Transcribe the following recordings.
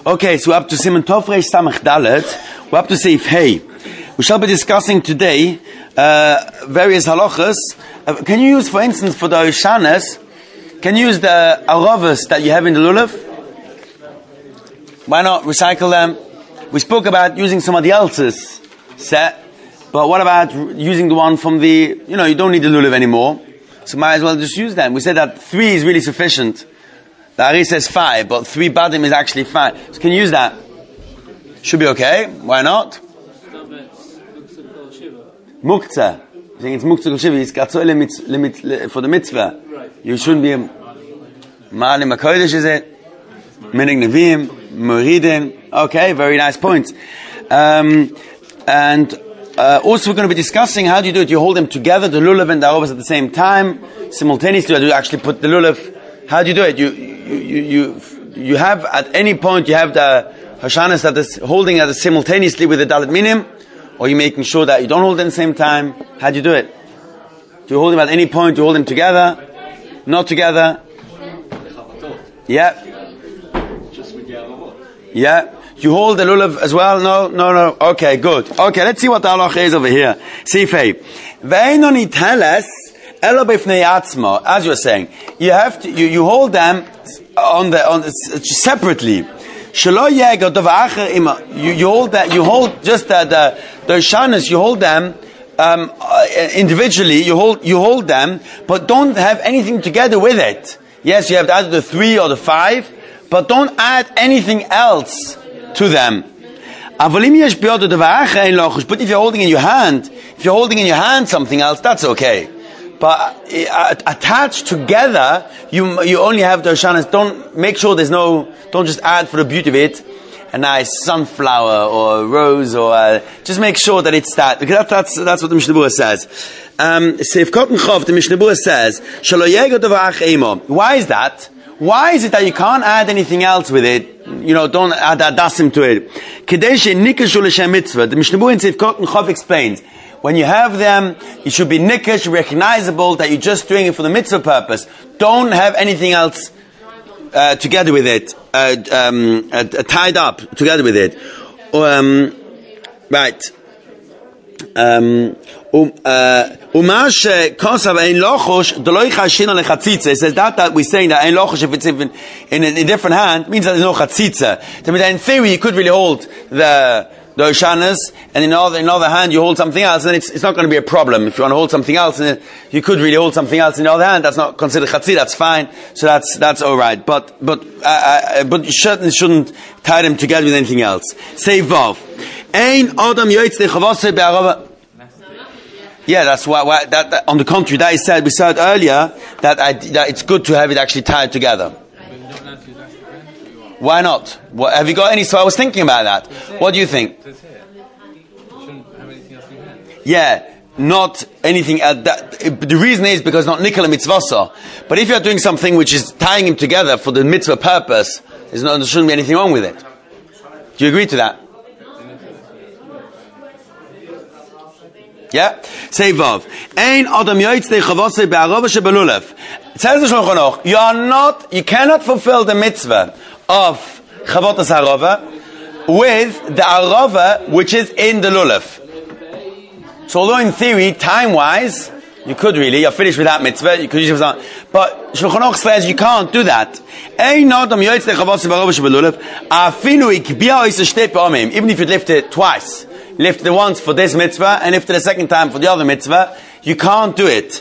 Okay, so we're up to Siman Tov Reish Samach Dalet. We're up to Seif Hey. We shall be discussing today various halachas. Can you use, for instance, for the Oshanas, can you use the aravas that you have in the lulav? Why not recycle them? We spoke about using somebody else's set, but what about using the one from the, you don't need the lulav anymore, so might as well just use them. We said that 3 is really sufficient. The Ari says 5, but 3 badim is actually 5. So can you use that? Should be okay. Why not? Muktzah. I think it's Muktzah Kol Shiva. It's Gatzoy for the mitzvah. You shouldn't be Ma'alim HaKodesh, is it? Minig Nevi'im, Muridin. Okay, very nice point. And also we're going to be discussing how do you do it. You hold them together, the lulav and the aravas at the same time, simultaneously. Do you actually put the lulav? How do you do it? You have at any point you have the hashanas that is holding it simultaneously with the dalet minim, or you making sure that you don't hold them at the same time. How do you do it? Do you hold them at any point? Do you hold them together? Not together? Yeah. Yeah. You hold the lulav as well? No. Okay, good. Okay, let's see what the halacha is over here. Sifei. Ve'enoni teles. As you were saying, you have to you hold them separately. You hold just the shanas. You hold them individually. You hold them, but don't have anything together with it. Yes, you have to add the 3 or the 5, but don't add anything else to them. But if you're holding in your hand something else, that's okay. But attached together, you only have the Oshanas. Don't make sure don't just add for the beauty of it a nice sunflower or a rose or just make sure that it's that, because that's what the Mishnah Berurah says. Seif Kotten Chov, the Mishnah Berurah says, why is that? Why is it that you can't add anything else with it? Don't add adasim to it. The Mishnah Berurah in Seif Kotten Chov explains, when you have them, it should be nikesh, recognizable that you're just doing it for the mitzvah purpose. Don't have anything else together with it, tied up together with it. Right. It says that we're saying that ein lochosh, if it's in a different hand, means that there's no chatzitza. That means that in theory you could really hold the Oshanas, and in the other hand you hold something else, and it's not going to be a problem. If you want to hold something else, and you could really hold something else in the other hand, that's not considered chatzi, that's fine. So that's alright. But you certainly shouldn't tie them together with anything else. Say Vav. Ein Adam Yoetz Lechavase Be'arava. Yeah, that's why that on the contrary, that is said, we said earlier that it's good to have it actually tied together. Why not? Have you got any? So I was thinking about that. What do you think? Yeah, not anything. The reason is because not nikal mitzvasa. But if you are doing something which is tying them together for the mitzvah purpose, there shouldn't be anything wrong with it. Do you agree to that? Yeah? Say Vav. Ein Adam Yoetz Lechavase Be'arava Shebelulav. It says the Shulchan Aruch, you cannot fulfill the mitzvah of Chavotas Harava with the Arava which is in the Lulav. So although in theory, time-wise, you could really, you're finished with that mitzvah, you could use it, but Shulchan Aruch says you can't do that. Even if you lift it twice, lift it once for this mitzvah and lift it a second time for the other mitzvah, you can't do it.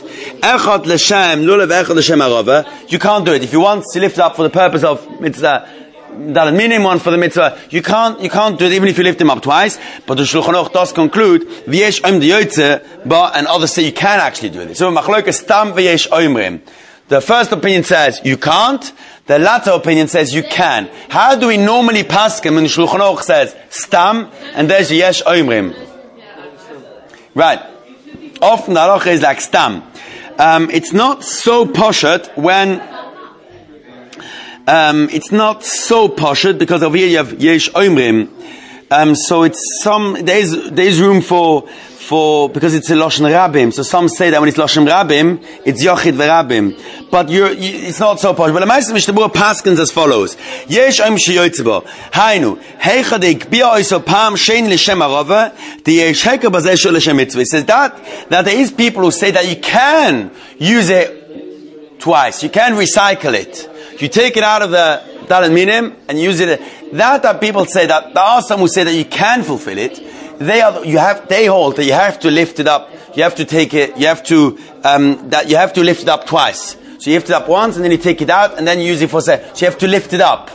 You can't do it. If you want to lift it up for the purpose of mitzvah, that minimum one for the mitzvah, you can't do it even if you lift them up twice. But the Shulchan Aruch does conclude, v'yesh oim de yoytze, but and others say you can actually do it. So machlokes stam v'yesh oimrim. The first opinion says you can't. The latter opinion says you can. How do we normally paskin when the Shulchan Aruch says stam and there's yesh oimrim? Right. Often the halacha is like stam. It's not so poshet when it's not so poshet because over here you have yesh oimrim. So it's there's room for because it's a Lashon Rabim. So some say that when it's Lashon Rabim, it's Yochid V'Rabim. But it's not so posh. But the Meister Mishnah Berurah paskins as follows. Yesh Oim Sheyotzebo. Hainu. Heicha de Ikbia Oiso Pam Shein L'Shem Arova. De Yesh Heka Bazeh Shul L'Shem Mitzvah. It says that there is people who say that you can use it twice. You can recycle it. You take it out of the Dalet Minim and use it. That are people say that, there are some who say that you can fulfill it. They hold that you have to lift it up. You have to take it. You have to lift it up twice. So you lift it up once, and then you take it out, and then you use it for say. So you have to lift it up.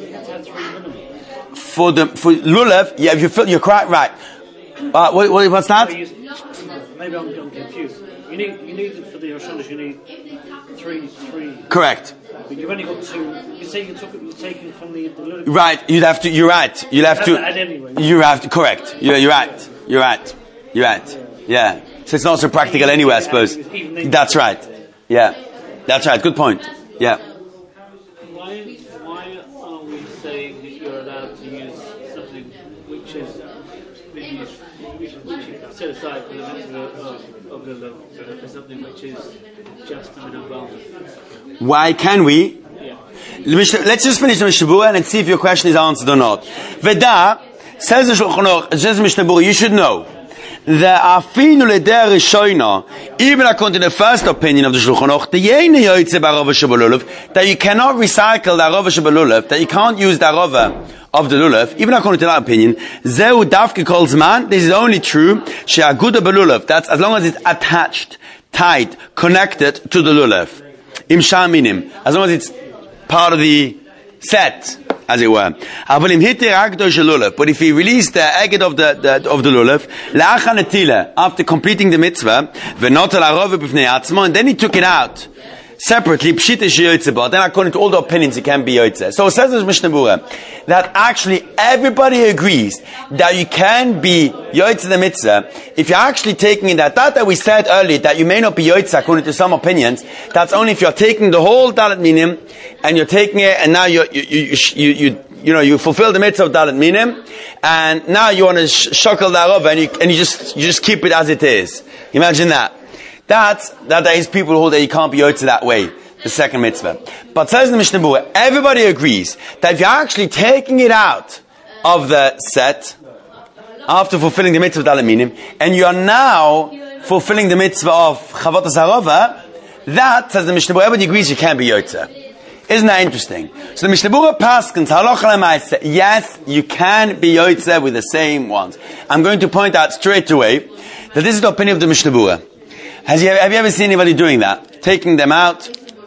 For lulav, yeah, you're quite right. What's that? Maybe I'm confused. You need for the Hashanah. You need three. Correct. But you've only got two. You say you're taking from the lulav. Right. You'd have to. You're right. You'll have to. Anyway. You have to. Correct. You're right. You're right. Yeah. So it's not so practical anyway, I suppose. That's right. Yeah. That's right. Good point. Yeah. Why are we saying that you're allowed to use something which is set aside for the mitzvah of the lulav for something which is just a minhag? Why can we? Yeah. Let's just finish the Mishnah Berurah and see if your question is answered or not. Veda says the Shulchan Aruch, says Mishnah Berurah, you should know that afinu leder rishoina, even according to the first opinion of the Shulchan Aruch, that you cannot recycle the arova shebalulav, that you can't use the arova of the lulav, even according to that opinion. Zeu dafke kol zman. This is only true she'aguda belulav. That's as long as it's attached, tied, connected to the lulav. Im shaminim, as long as it's part of the set, as it were. But if he released the eged of the lulav, after completing the mitzvah, and then he took it out separately, then according to all the opinions, it can be yotzeh. So it says in Mishnah Berurah that actually everybody agrees that you can be yotzeh the mitzvah if you're actually taking it that we said earlier that you may not be yotzeh according to some opinions. That's only if you're taking the whole Dalet Minim and you're taking it and now you fulfill the mitzvah of Dalet Minim and now you want to shakel the arova and you just keep it as it is. Imagine that. That there is people who hold that you can't be yotzeh that way, the second mitzvah. But says the Mishnah Berurah, everybody agrees that if you're actually taking it out of the set after fulfilling the mitzvah of Dalet Minim, and you are now fulfilling the mitzvah of Chavotas Harova, that, says the Mishnah Berurah, everybody agrees you can't be yotzeh. Isn't that interesting? So the Mishnah Berurah paskins halacha l'maaseh, yes, you can be yotzeh with the same ones. I'm going to point out straight away that this is the opinion of the Mishnah Berurah. Have you ever seen anybody doing that? Taking them out?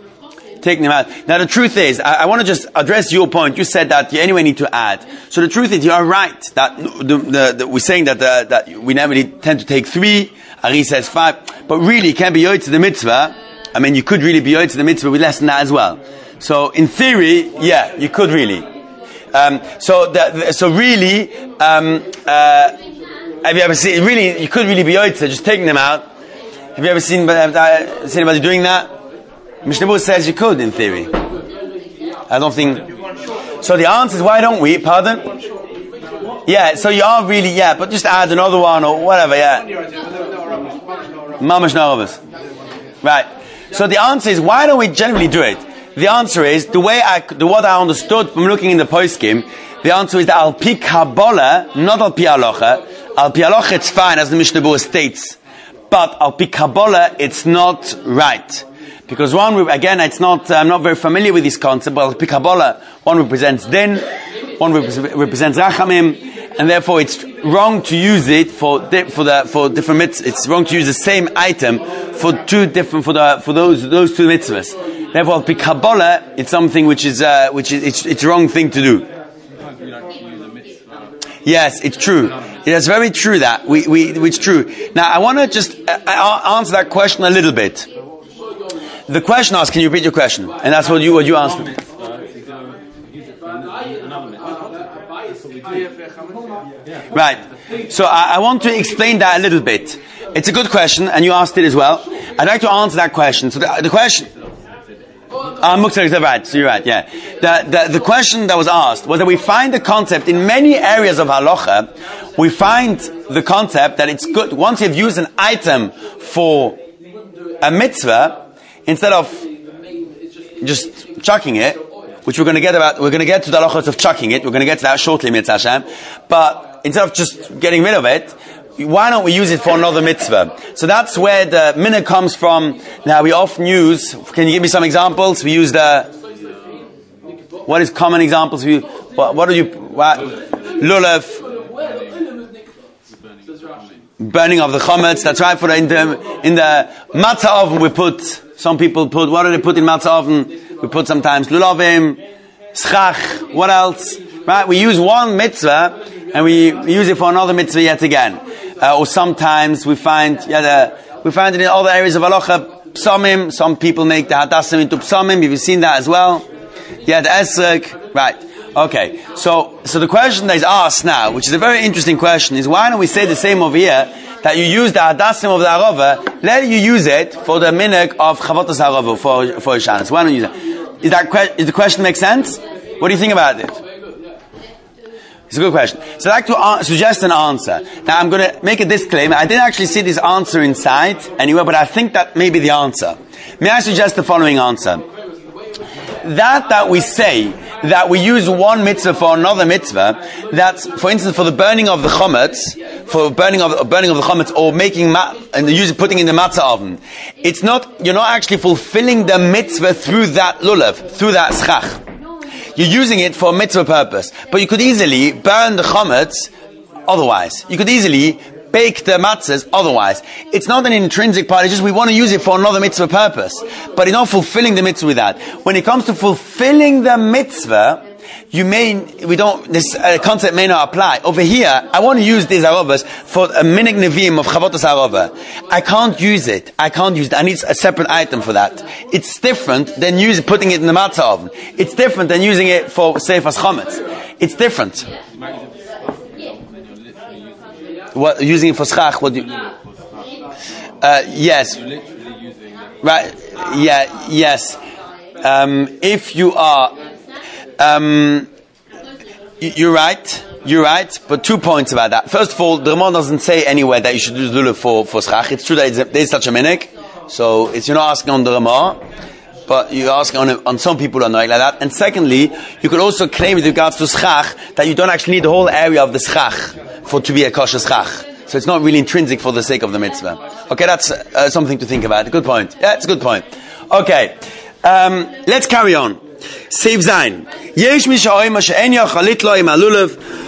Now the truth is, I want to just address your point. You said that you anyway need to add. So the truth is, you are right that we're saying that we never tend to take 3. Ari says 5, but really it can be yotzeh the mitzvah. I mean, you could really be yotzeh the mitzvah with less than that as well. So in theory, yeah, you could really. So really, have you ever seen? Really, you could really be yotzeh just taking them out. Have you ever seen anybody doing that? Mishnah Berurah says you could, in theory. I don't think. So the answer is, why don't we? Pardon? Yeah, so you are really, yeah, but just add another one or whatever, yeah. Mamash Naravas. Right. So the answer is, why don't we generally do it? The answer is, what I understood from looking in the poskim, the answer is that al pi Kabbalah, not al pi halacha. Al pi halacha it's fine, as the Mishnah Berurah states. But al pi Kabbalah, it's not right. Because I'm not very familiar with this concept, but al pi Kabbalah, one represents din, one represents rachamim, and therefore it's wrong to use it for different mitzvahs. It's wrong to use the same item for those two mitzvahs. Therefore, al pi Kabbalah, it's something which is it's a wrong thing to do. Yes, it's true. It's very true that it's true. Now, I want to just answer that question a little bit. The question asked, can you repeat your question? And that's what you answered. Right. So I want to explain that a little bit. It's a good question, and you asked it as well. I'd like to answer that question. So the question. Right, so you're right, yeah. The question that was asked was that we find the concept in many areas of halacha, we find the concept that it's good, once you've used an item for a mitzvah, instead of just chucking it, which we're going to get to the halachos of chucking it, we're going to get to that shortly, Mitzvah Hashem, but instead of just getting rid of it, why don't we use it for another mitzvah? So that's where the minhag comes from. Now we often use, can you give me some examples? We use what is common examples? What do you, lulav, burning of the chametz, that's right, in the matzah oven we put, some people put, what do they put in matzah oven? We put sometimes lulavim, schach, what else? Right, we use one mitzvah and we use it for another mitzvah yet again. Or sometimes we find it in other areas of halacha, psamim, some people make the hadassim into psamim, have you seen that as well? Yeah, the esrog, right. Okay, so the question that is asked now, which is a very interesting question, is why don't we say the same over here, that you use the hadassim of the arava, let you use it for the minhag of chavotas harava, for Ishanis. Why don't you use it? Does the question make sense? What do you think about it? It's a good question. So I'd like to suggest an answer. Now I'm going to make a disclaimer. I didn't actually see this answer inside anywhere, but I think that may be the answer. May I suggest the following answer? That we say that we use one mitzvah for another mitzvah, that's, for instance, for the burning of the chametz, for burning of the chametz, or putting in the matzah oven, you're not actually fulfilling the mitzvah through that lulav, through that schach. You're using it for a mitzvah purpose. But you could easily burn the chametz otherwise. You could easily bake the matzahs otherwise. It's not an intrinsic part, it's just we want to use it for another mitzvah purpose. But you're not fulfilling the mitzvah with that. When it comes to fulfilling the mitzvah, this concept may not apply. Over here, I want to use these arovas for a minhag neviim of chavotas arova. I can't use it. I need a separate item for that. It's different than putting it in the matzah oven. It's different than using it for seifas chametz. It's different. What, using it for schach? What do you? Yes. Right. Yeah. Yes. If you are. You're right, but 2 points about that. First of all, the Ramah doesn't say anywhere that you should use lulav for schach. It's true that there is such a minhag, so you're not asking on the Ramah, but you're asking on some people who are not like that. And secondly, you could also claim with regards to schach that you don't actually need the whole area of the schach to be a kosher schach. So it's not really intrinsic for the sake of the mitzvah. Okay, that's something to think about. Good point. Yeah, it's a good point. Okay, let's carry on. Save Zayin. Yesh mi she'oima she'en yochalit lo im halulav.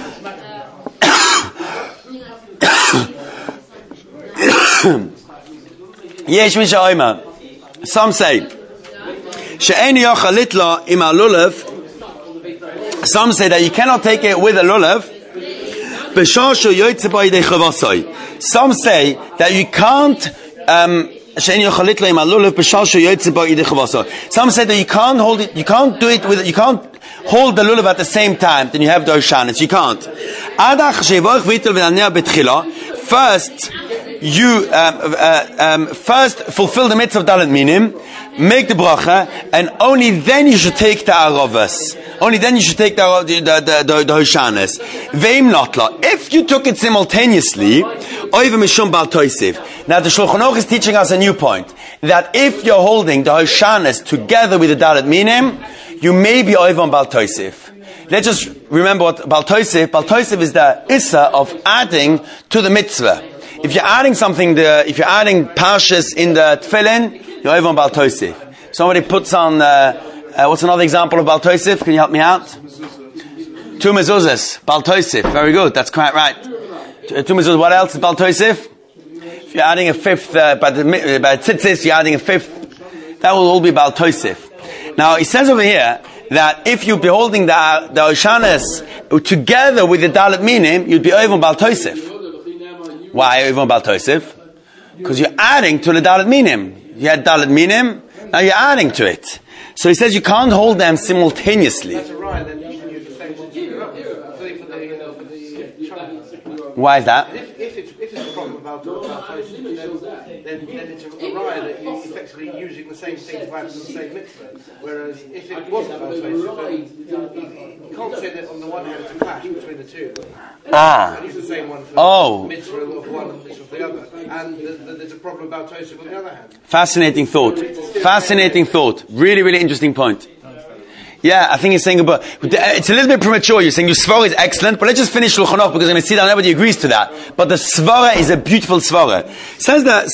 Yesh mi she'oima. Some say she'en yochalit lo im halulav. Some say that you cannot take it with a lulav. Some say that you can't some say that you can't hold it, you can't do it with, you can't hold the lulav at the same time, then you have the Oshanis, you can't. First, you first fulfill the mitzvah of Dalet Minim, make the bracha, and only then you should take the arovas. Only then you should take the Hoshanas. Ve'im notla. If you took it simultaneously, oiva mishum bal toisiv. Now the Shulchan Aruch is teaching us a new point, that if you're holding the Hoshanas together with the Dalet Minim, you may be oiva bal toisiv. Let's just remember what bal toisiv. Bal toisiv is the issa of adding to the mitzvah. If you're adding something, if you're adding parshas in the tefillin, you're over on Bal Tosif. Somebody puts on, what's another example of Bal Tosif? Can you help me out? Two mezuzahs, Bal Tosif. Very good, that's quite right. Two mezuzahs, what else is Bal Tosif? If you're adding a fifth, by tzitzis, you're adding a fifth, that will all be Bal Tosif. Now, it says over here, that if you'd be holding the Oshanas together with the Dalet Minim, you'd be over on Bal Tosif. Why even Bal Tosif? Because you're adding to the Dalet Minim. You had Dalet Minim, now you're adding to it. So he says you can't hold them simultaneously. Why is that? If it's a problem about Tosis, then it's a raya that you're effectively using the same thing to add to the same mitzvah. Whereas if it wasn't about Tosis, then you can't say that on the one hand it's a clash between the two. And use the same one for the mitzvah of one and mitzvah of the other. And there's a problem about Tosis on the other hand. Fascinating thought. Fascinating thought. Really, really interesting point. Yeah, I think he's saying about, it's a little bit premature. You're saying your svara is excellent, but let's just finish Shulchan Aruch because I'm going to see that nobody agrees to that. But the svara is a beautiful svara. Says the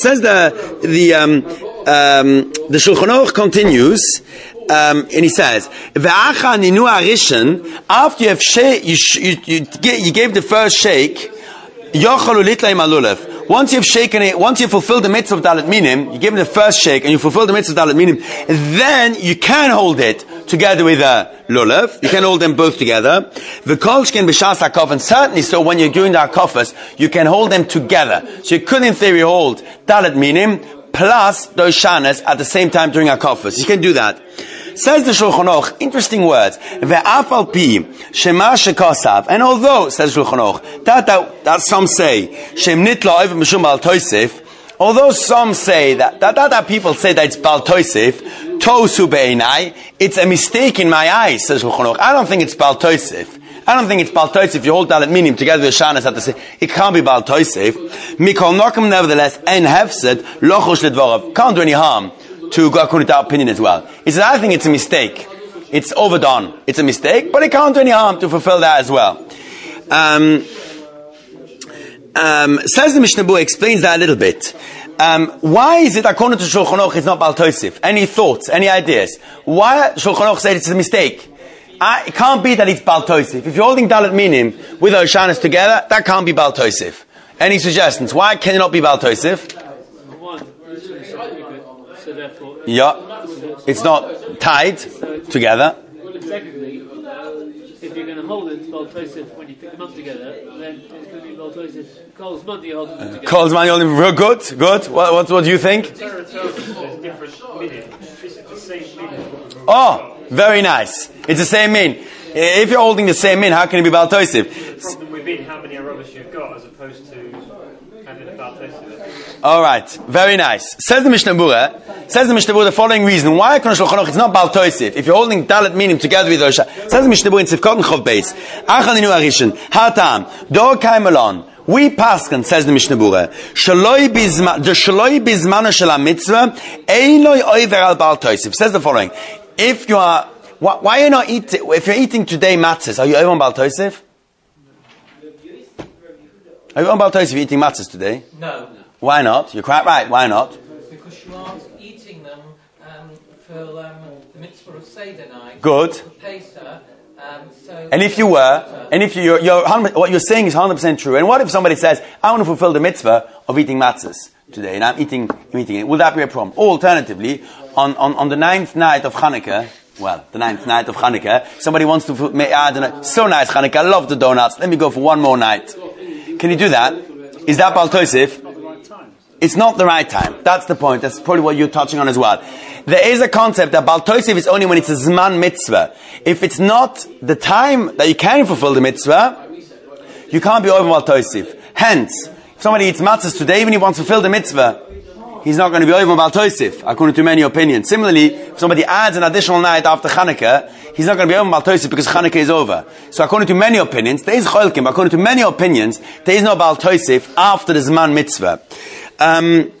Shulchan Aruch continues, and he says, "Ve'acha ninu arishan." After you gave the first shake, yochalu litlaim alulav. Once you've shaken it, once you fulfilled the mitzvah of Dalet Minim, you give him the first shake and you fulfill the mitzvah of Dalet Minim, then you can hold it together with a lulav. You can hold them both together. V'kolshkin b'shas hakaf, and certainly so when you're doing the hakafas, you can hold them together. So you could in theory hold Dalet Minim plus those shanas at the same time during hakafas. You can do that. Says the Shulchan Aruch, interesting words. Ve'afal pi shema shekosav, and although, says Shulchan Aruch, that some say shem nitla oiv mishum bal toisif, although some say that people say that it's bal toisif, tosu be'enai, it's a mistake in my eyes, says Shulchan Aruch. I don't think it's bal toisif. I don't think it's bal toisif. You hold Dalet Minim together with shanas at the same. It can't be bal toisif. Mikol nokem, nevertheless, en hefsed lochosh ledvorav, can't do any harm to go according to our opinion as well. He says, I think it's a mistake. It's overdone. It's a mistake, but it can't do any harm to fulfill that as well. Says the Mishnah Berurah, explains that a little bit. Why is it, according to Shulchan Aruch, it's not Bal Tosif? Any thoughts, any ideas? Why Shulchan Aruch said it's a mistake? It can't be that it's Bal Tosif. If you're holding Dalet Minim with Oshanas together, that can't be Bal Tosif. Any suggestions? Why can it not be Bal Tosif? So therefore, it's not tied together. Secondly, if you're going to hold it Bal Tosif when you pick them up together, then it's going to be Bal Tosif. Kol's Monday you hold them together. Kol's Monday holding them. Good. What do you think? Torah tells us there's different meaning. This is the same meaning. Oh, very nice. It's the same mean. If you're holding the same mean, how can it be Bal Tosif? The problem with being how many arobas you've got as opposed to having a Bal Tosif. All right, very nice. Says the Mishnah Berurah the following reason why Shulchan Aruch it's not Bal Tosif. If you're holding Dalet Minim together with Osha, says the Mishnah Berurah in Sivkot and Chov Beis, Achal ninu arishin hatam do kaimelon. We paskin, says the Mishnah Berurah, shaloi bizmano shel mitzvah einoi over al Bal Tosif. Says the following: if you are, why are you not eating? If you're eating today matzahs, are you over on Bal Tosif? Are you on Bal Tosif eating matzahs today? No. Why not? You're quite right. Why not? Because you are eating them for the mitzvah of Seder night. Good. Pesach, and if you were, and if you're what you're saying is 100% true. And what if somebody says, I want to fulfill the mitzvah of eating matzahs today, and I'm eating it? Will that be a problem? Or alternatively, on the 9th night of Hanukkah, somebody wants to, I don't know, so nice Hanukkah, I love the donuts, let me go for one more night. Can you do that? Is that Bal Tosif? It's not the right time. That's the point. That's probably what you're touching on as well. There is a concept that Bal Tosif is only when it's a Zman mitzvah. If it's not the time that you can fulfill the mitzvah, you can't be over Bal Tosif. Hence, if somebody eats matzahs today, even if he wants to fulfill the mitzvah, he's not going to be over Bal Tosif, according to many opinions. Similarly, if somebody adds an additional night after Chanukah, he's not going to be over Bal Tosif because Chanukah is over. So according to many opinions, there is Cholkim, according to many opinions, there is no Bal Tosif after the Zman mitzvah. Here,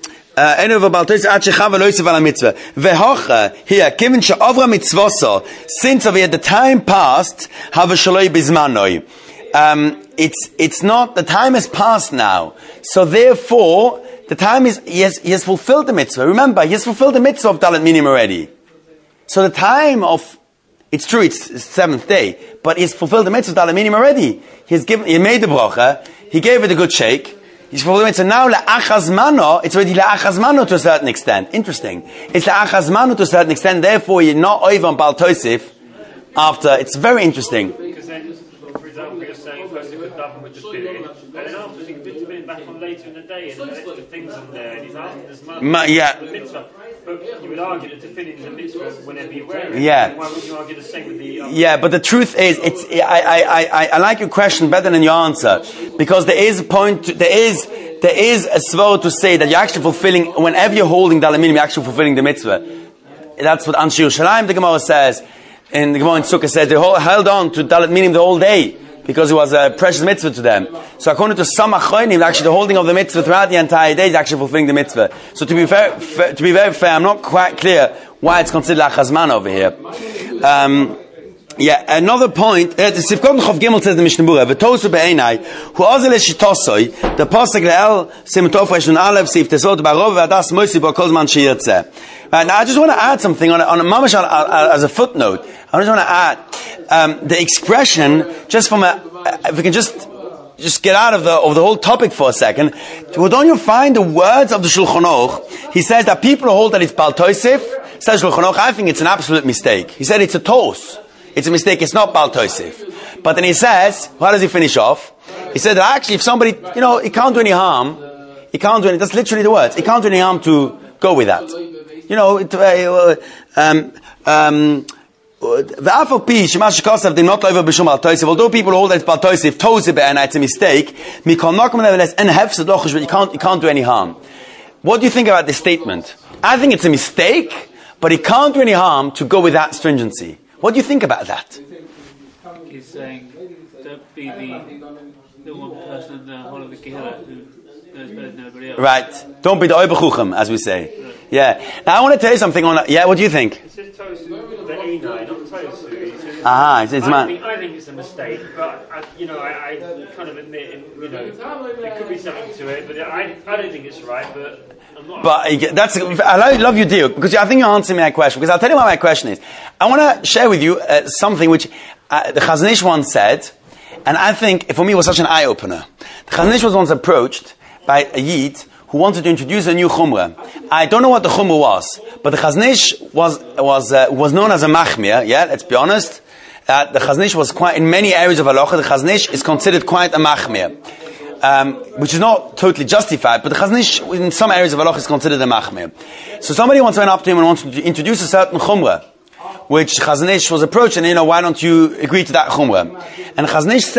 given she'ovra mitzvoso, since over the time passed, have a shaloi bizmanoi. It's not, the time has passed now. So therefore, the time is, he has fulfilled the mitzvah. Remember, he has fulfilled the mitzvah of Dalet Minim already. So the time of, it's true, it's the 7th day, but he's fulfilled the mitzvah of Dalet Minim already. He made the bracha, he gave it a good shake, he's fulfilled the mitzvah. Now, la'achazmano, it's already la'achazmano to a certain extent. Interesting. It's la'achazmano to a certain extent, therefore you're not over on Bal Tosif after, it's very interesting. Because then, for example, you're saying first you could daven with the spirit, and then afterwards you could put the spirit back on later in the day, and there's extra things on there, and he's after this month, the mitzvah. But you would argue that tefillin is a mitzvah whenever you wear it. Yeah. Why would you argue the same with the... Yeah, but the truth is, I like your question better than your answer, because there is a svara to say that you're actually fulfilling, whenever you're holding the aluminium, you're actually fulfilling the mitzvah. That's what Anshe Yerushalayim, the Gemara says, and the Gemara in Sukkah says, they held on to Dalet Minim the whole day, because it was a precious mitzvah to them. So according to some Achronim, actually the holding of the mitzvah throughout the entire day is actually fulfilling the mitzvah. So to be very fair, I'm not quite clear why it's considered Lachazman over here. Yeah, another point, the Sifkot Chof Gimel says the Mishnah Berurah, V'tosu be'einai, hu ozel eshitosoi, the Pasuk le'el, Simatof Reshun Aleph, Sif Tesot Barov, V'adas Moisi Bo Kol Zman Sheyirzeh. Right, now I just want to add something on Mamash as a footnote. I just want to add, the expression, just from if we can just get out of the whole topic for a second, well, don't you find the words of the Shulchan Aruch? He says that people who hold that it's Bal Tosef, says Shulchan Aruch, I think it's an absolute mistake. He said it's a tos. It's a mistake, it's not Bal Tosef. But then he says, how does he finish off? He said that actually if somebody, he can't do any harm, that's literally the words, he can't do any harm to go with that. Although people hold that it's Bal Tosef, it's a mistake, you can't do any harm. What do you think about this statement? I think it's a mistake, but it can't do any harm to go with that stringency. What do you think about that? He's saying, don't be the one person in the whole of the Kehillah who knows better than everybody else. Right. Don't be the Oberchuchem, as we say. Right. Yeah. Now I want to tell you something on that. Yeah, what do you think? It says Tosu, the Einai, not Tosu. I think it's a mistake, but I kind of admit, there could be something to it, but I don't think it's right, but I'm not. But I love your deal, because I think you're answering my question, because I'll tell you what my question is. I want to share with you something which the Chazon Ish once said, and I think for me it was such an eye-opener. The Chazon Ish was once approached by a Yid who wanted to introduce a new Chumrah. I don't know what the Chumrah was, but the Chazon Ish was known as a Machmir, yeah, let's be honest. The Chazon Ish was quite, in many areas of Halacha, the Chazon Ish is considered quite a Machmir. Which is not totally justified, but the Chazon Ish in some areas of Halacha is considered a Machmir. So somebody once went up to him and wanted to introduce a certain Chumrah, which Chazon Ish was approached, and why don't you agree to that Chumrah? And Chazon Ish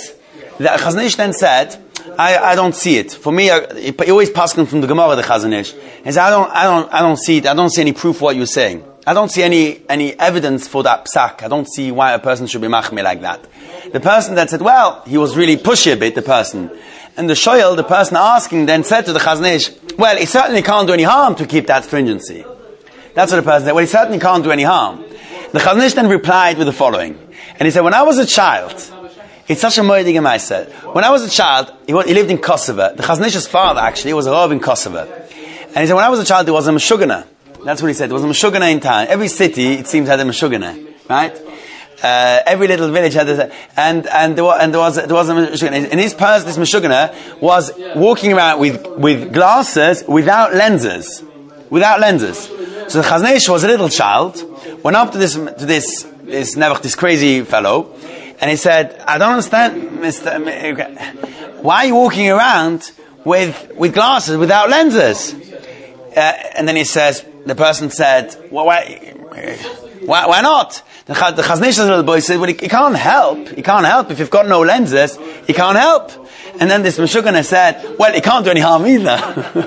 then said, I don't see it. For me, he always passes from the Gemara, the Chazon Ish. He said, I don't see it. I don't see any proof for what you're saying. I don't see any evidence for that psak. I don't see why a person should be machmir like that. The person that said, well, he was really pushy a bit, the person. And the shoyel, the person asking, then said to the Chazon Ish, well, he certainly can't do any harm to keep that stringency. That's what the person said. Well, he certainly can't do any harm. The Chazon Ish then replied with the following. And he said, when I was a child, it's such a moedig gemaisa. When I was a child, he lived in Kosovo. The Chazon Ish's father, actually, was a rav in Kosovo. And he said, when I was a child, there was a meshugana. That's what he said. There was a meshugana in town. Every city, it seems, had a meshugana. Right? Every little village had this, and there was a meshugana. And this meshugana was walking around with glasses without lenses. Without lenses. So the Chazon Ish was a little child, went up to this crazy fellow, and he said, I don't understand, Mr. Why are you walking around with glasses without lenses? And then he says, the person said, well, why not? The Chazon Ish's little boy said, well, he can't help. He can't help. If you've got no lenses, he can't help. And then this Meshugana said, well, he can't do any harm either.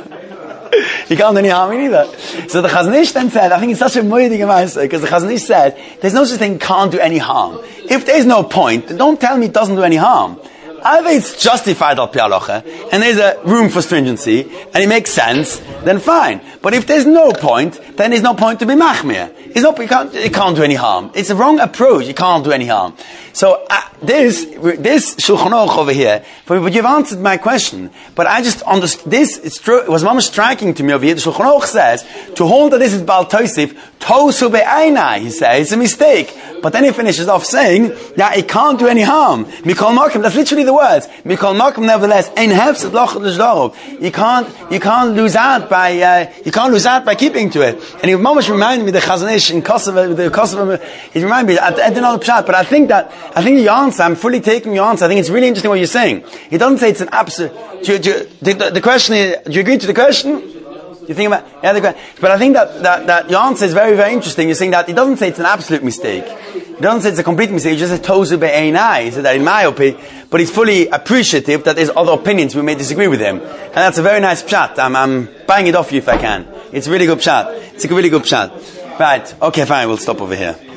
He can't do any harm either. So the Chazon Ish then said, I think it's such a moedig gemaisa, because the Chazon Ish said, there's no such thing, can't do any harm. If there's no point, then don't tell me it doesn't do any harm. Either it's justified al pi halacha, and there's a room for stringency, and it makes sense, then fine. But if there's no point, then there's no point to be machmir. It can't do any harm. It's a wrong approach. It can't do any harm. So this Shulchan Aruch over here, but you've answered my question. But I just understood this. It's true. It was almost striking to me over here. The Shulchan Aruch says to hold that this is Bal Tosef, tosu be'einai. He says it's a mistake. But then he finishes off saying that it can't do any harm. Mikol makom. That's literally the words. Mikol makom. Nevertheless, ein hefset lochad l'shdorov. You can't lose out by keeping to it. And he almost reminded me the Chazon Ish in Kosovo. He reminded me. I didn't know the pshat, but I think your answer. I'm fully taking your answer. I think it's really interesting what you're saying. He doesn't say it's an absolute. The question is, do you agree to the question? You think about, but I think that your answer is very, very interesting. You're saying that it doesn't say it's an absolute mistake. It doesn't say it's a complete mistake. It just says tozu be'einai. He said that in my opinion, but he's fully appreciative that there's other opinions we may disagree with him. And that's a very nice pshat. I'm buying it off you if I can. It's a really good pshat. It's a really good pshat. Right. Okay, fine. We'll stop over here.